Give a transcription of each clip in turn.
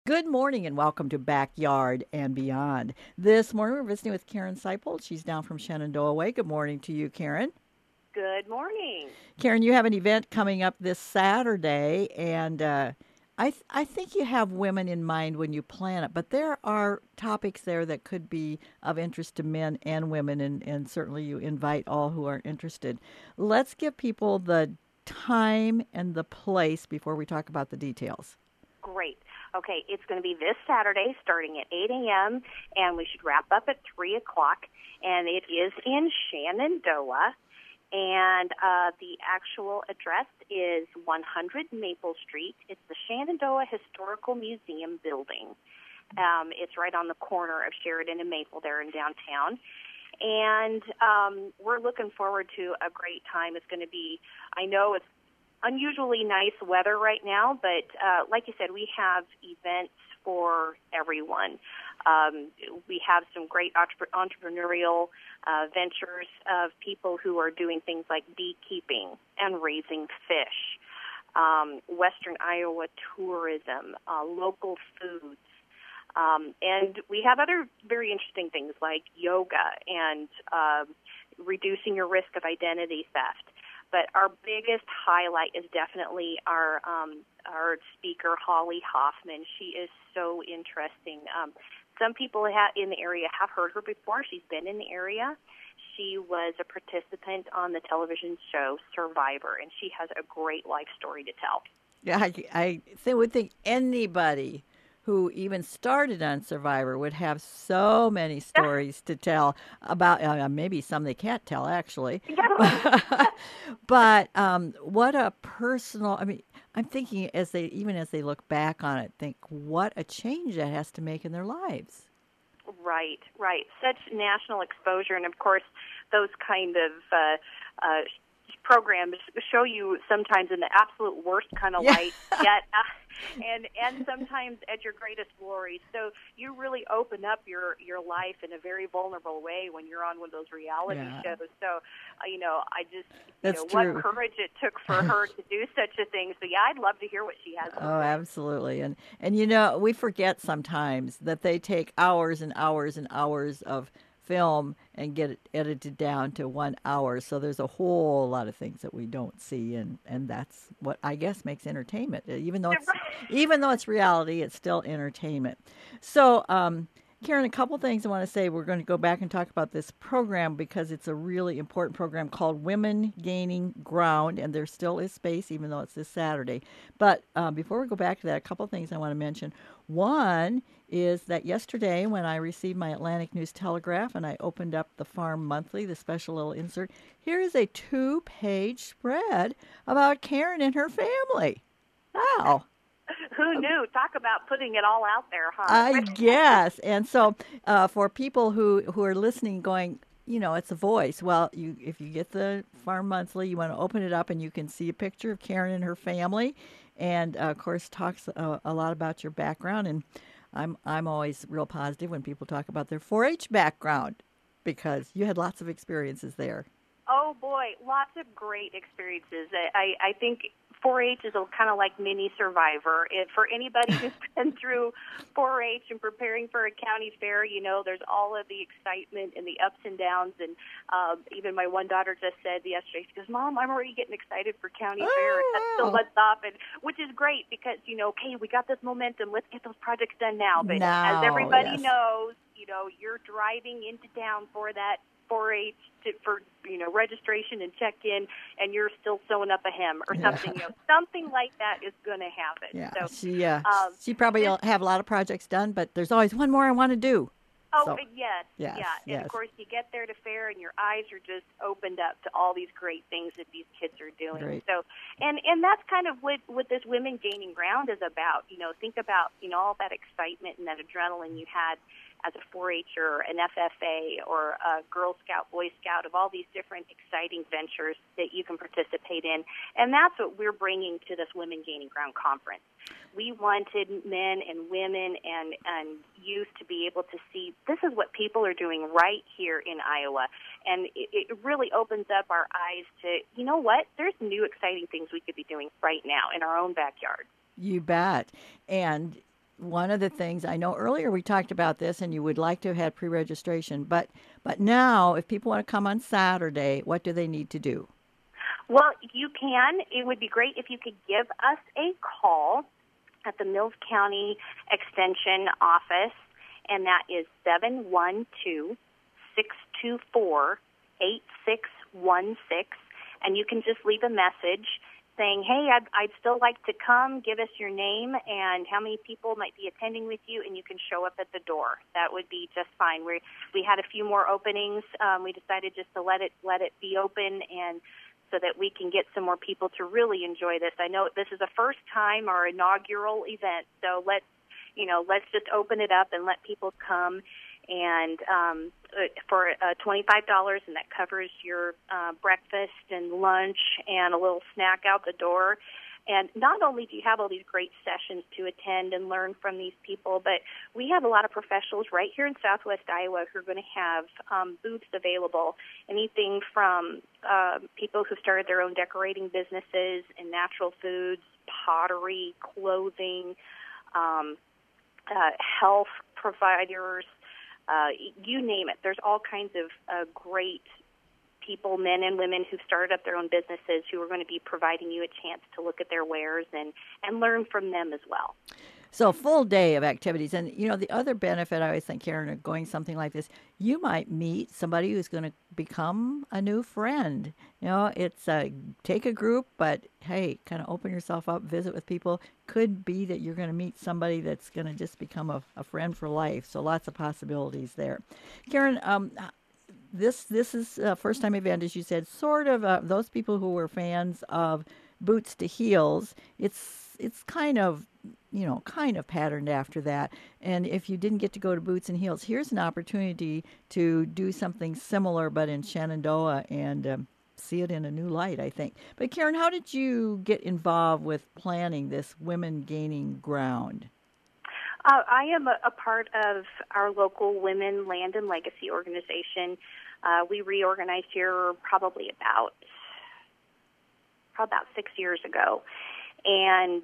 Good morning and welcome to Backyard and Beyond. This morning we're visiting with Karen Seipold. She's down from Shenandoah Way. Good morning to you, Karen. Good morning. Karen, you have an event coming up this Saturday, and I think you have women in mind when you plan it, but there are topics there that could be of interest to men and women, and certainly you invite all who are interested. Let's give people the time and the place before we talk about the details. Great. Okay, it's going to be this Saturday starting at 8 a.m., and we should wrap up at 3 o'clock, and it is in Shenandoah, and the actual address is 100 Maple Street. It's the Shenandoah Historical Museum building. It's right on the corner of Sheridan and Maple there in downtown. And we're looking forward to a great time. It's going to be, I know it's unusually nice weather right now, but like you said, we have events for everyone. We have some great entrepreneurial ventures of people who are doing things like beekeeping and raising fish, Western Iowa tourism, local foods. And we have other very interesting things like yoga and reducing your risk of identity theft. But our biggest highlight is definitely our speaker, Holly Hoffman. She is so interesting. Some people in the area have heard her before. She's been in the area. She was a participant on the television show Survivor, and she has a great life story to tell. Yeah, would think anybody who even started on Survivor would have so many stories to tell about, maybe some they can't tell actually. But what a personal, I'm thinking as they look back on it, think what a change that has to make in their lives. Right, right. Such national exposure, and of course, those kind of programs show you sometimes in the absolute worst kind of light, yet, and sometimes at your greatest glory. So you really open up your life in a very vulnerable way when you're on one of those reality shows. So, I just, what courage it took for her to do such a thing. So, yeah, I'd love to hear what she has to say. Oh, absolutely. And we forget sometimes that they take hours and hours and hours of film and get it edited down to 1 hour. So there's a whole lot of things that we don't see, and that's what I guess makes entertainment. Even though it's reality, it's still entertainment. So, Karen, a couple things I want to say. We're going to go back and talk about this program because it's a really important program called Women Gaining Ground, and there still is space, even though it's this Saturday. But before we go back to that, a couple things I want to mention. One is that yesterday when I received my Atlantic News Telegraph and I opened up the Farm Monthly, the special little insert, here is a 2-page spread about Karen and her family. Wow. Who knew? Talk about putting it all out there, huh? I guess. And so for people who are listening going, it's a voice. Well, if you get the Farm Monthly, you want to open it up and you can see a picture of Karen and her family. And, of course, talks a lot about your background. And I'm always real positive when people talk about their 4-H background because you had lots of experiences there. Oh, boy, lots of great experiences. I think 4-H is kind of like mini Survivor. For anybody who's been through 4-H and preparing for a county fair, there's all of the excitement and the ups and downs. And even my one daughter just said yesterday, she goes, Mom, I'm already getting excited for county fair. And that's still what's up, which is great because, okay, we got this momentum. Let's get those projects done now. But as everybody knows, you're driving into town for that 4-H for registration and check-in, and you're still sewing up a hem or something. Something like that is going to happen. Yeah, so, she probably will have a lot of projects done, but there's always one more I want to do. Oh, so, yes. And, of course, you get there to fair, and your eyes are just opened up to all these great things that these kids are doing. Great. So, and that's kind of what this Women Gaining Ground is about. Think about, all that excitement and that adrenaline you had as a 4-H'er, an FFA, or a Girl Scout, Boy Scout, of all these different exciting ventures that you can participate in. And that's what we're bringing to this Women Gaining Ground conference. We wanted men and women and youth to be able to see this is what people are doing right here in Iowa. And it really opens up our eyes to, what? There's new exciting things we could be doing right now in our own backyard. You bet. And one of the things I know earlier we talked about this, and you would like to have had pre-registration, but now if people want to come on Saturday, what do they need to do? Well, you can. It would be great if you could give us a call at the Mills County Extension office, and that is 712-624-8616, and you can just leave a message saying, hey, I'd still like to come. Give us your name and how many people might be attending with you, and you can show up at the door. That would be just fine. We had a few more openings. We decided just to let it be open, and so that we can get some more people to really enjoy this. I know this is a first time, our inaugural event, so let's just open it up and let people come. And for $25, and that covers your breakfast and lunch and a little snack out the door. And not only do you have all these great sessions to attend and learn from these people, but we have a lot of professionals right here in Southwest Iowa who are going to have booths available, anything from people who started their own decorating businesses and natural foods, pottery, clothing, health providers, you name it. There's all kinds of great people, men and women who've started up their own businesses who are going to be providing you a chance to look at their wares and learn from them as well. So a full day of activities. And, the other benefit I always think, Karen, of going something like this, you might meet somebody who's going to become a new friend. It's take a group, but, hey, kind of open yourself up, visit with people. Could be that you're going to meet somebody that's going to just become a friend for life. So lots of possibilities there. Karen, This is a first-time event, as you said, sort of those people who were fans of Boots to Heels. It's kind of patterned after that. And if you didn't get to go to Boots and Heels, here's an opportunity to do something similar, but in Shenandoah, and see it in a new light, I think. But Karen, how did you get involved with planning this Women Gaining Ground? I am a part of our local Women Land and Legacy organization. We reorganized here probably about 6 years ago. And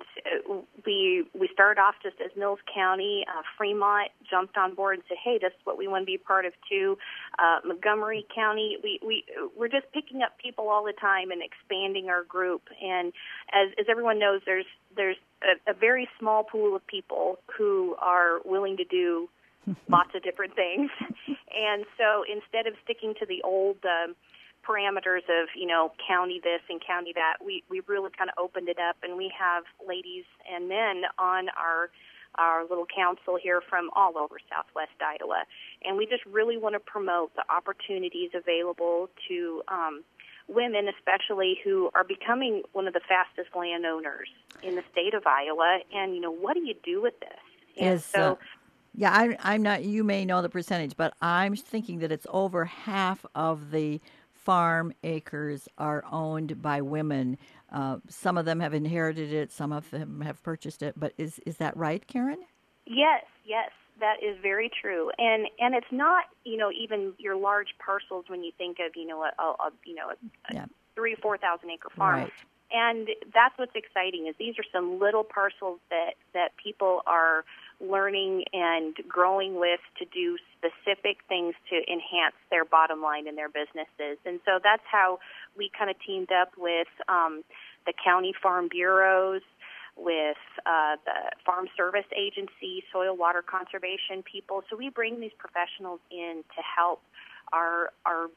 we started off just as Mills County. Fremont jumped on board and said, hey, this is what we want to be a part of too. Montgomery County, we're just picking up people all the time and expanding our group. And as everyone knows, there's a very small pool of people who are willing to do lots of different things. And so instead of sticking to the old parameters of, county this and county that, we really kind of opened it up, and we have ladies and men on our little council here from all over Southwest Iowa. And we just really want to promote the opportunities available to women, especially who are becoming one of the fastest landowners in the state of Iowa. And, what do you do with this? And yeah, I'm not, you may know the percentage, but I'm thinking that it's over half of the farm acres are owned by women. Some of them have inherited it, some of them have purchased it. But is that right, Karen? Yes, that is very true. And it's not, even your large parcels when you think of, a 3,000 or 4,000 acre farm. Right. And that's what's exciting is these are some little parcels that people are learning and growing with to do specific things to enhance their bottom line in their businesses. And so that's how we kind of teamed up with the county farm bureaus, with the Farm Service Agency, soil water conservation people. So we bring these professionals in to help our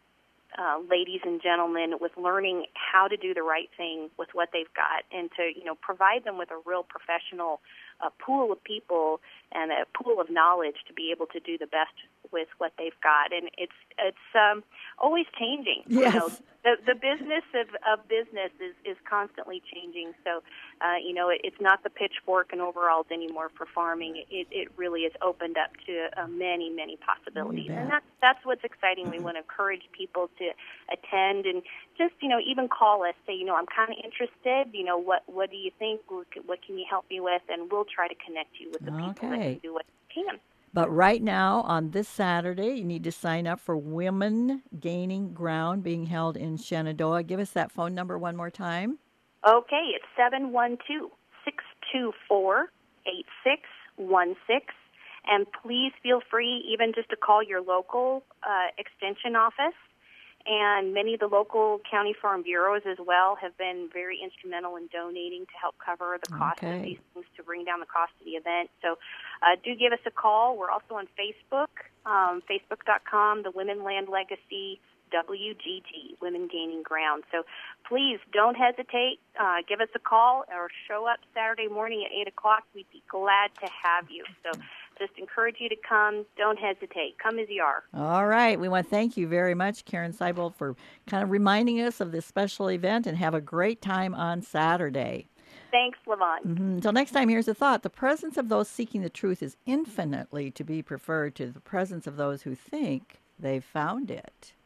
ladies and gentlemen with learning how to do the right thing with what they've got, and to provide them with a real professional pool of people and a pool of knowledge to be able to do the best with what they've got. And it's always changing. Yes. The business of business is constantly changing. So it's not the pitchfork and overalls anymore for farming. It really is opened up to many, many possibilities. And that's what's exciting. We want to encourage people to attend and just, even call us, say, I'm kind of interested, what do you think? What can you help me with? And we'll try to connect you with the people that can do what you can. But right now, on this Saturday, you need to sign up for Women Gaining Ground being held in Shenandoah. Give us that phone number one more time. Okay, it's 712-624-8616. And please feel free even just to call your local extension office. And many of the local county farm bureaus as well have been very instrumental in donating to help cover the cost of these things to bring down the cost of the event. So do give us a call. We're also on Facebook, facebook.com, the Women Land Legacy WGG, Women Gaining Ground. So please don't hesitate. Give us a call or show up Saturday morning at 8 o'clock. We'd be glad to have you. So just encourage you to come. Don't hesitate. Come as you are. All right. We want to thank you very much, Karen Seibold, for kind of reminding us of this special event, and have a great time on Saturday. Thanks, Levon. Until next time, here's a thought. The presence of those seeking the truth is infinitely to be preferred to the presence of those who think they've found it.